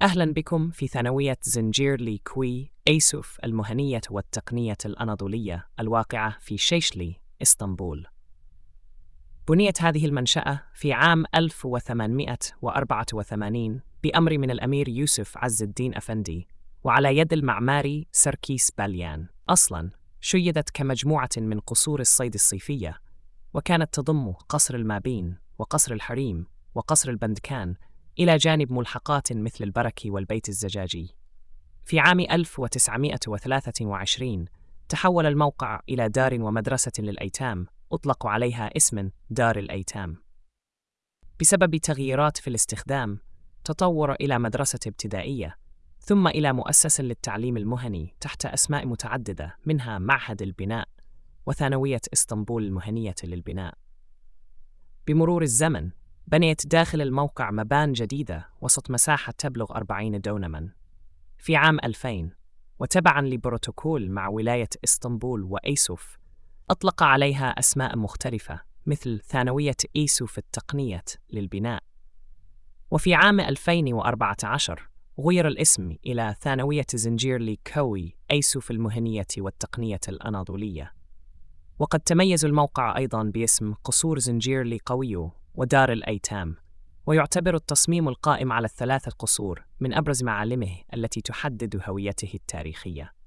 أهلا بكم في ثانوية زنجيرلي كوي أيسوف المهنية والتقنية الأناضولية الواقعة في شيشلي، إسطنبول. بنيت هذه المنشأة في عام 1884 بأمر من الأمير يوسف عز الدين أفندي، وعلى يد المعماري سركيس باليان. أصلاً شيدت كمجموعة من قصور الصيد الصيفية، وكانت تضم قصر المابين وقصر الحريم وقصر البندكان، إلى جانب ملحقات مثل البركي والبيت الزجاجي. في عام 1923 تحول الموقع إلى دار ومدرسة للأيتام، أطلق عليها اسم دار الأيتام. بسبب تغييرات في الاستخدام تطور إلى مدرسة ابتدائية، ثم إلى مؤسسة للتعليم المهني تحت أسماء متعددة، منها معهد البناء وثانوية إسطنبول المهنية للبناء. بمرور الزمن بنيت داخل الموقع مبان جديدة وسط مساحة تبلغ 40 دونماً. في عام 2000 وتبعاً لبروتوكول مع ولاية إسطنبول وأيسوف، أطلق عليها أسماء مختلفة مثل ثانوية أيسوف التقنية للبناء. وفي عام 2014 غير الاسم إلى ثانوية زنجيرلي كوي أيسوف المهنية والتقنية الأناضولية. وقد تميز الموقع أيضاً باسم قصور زنجيرلي قوي ودار الأيتام، ويعتبر التصميم القائم على الثلاثة قصور من أبرز معالمه التي تحدد هويته التاريخية.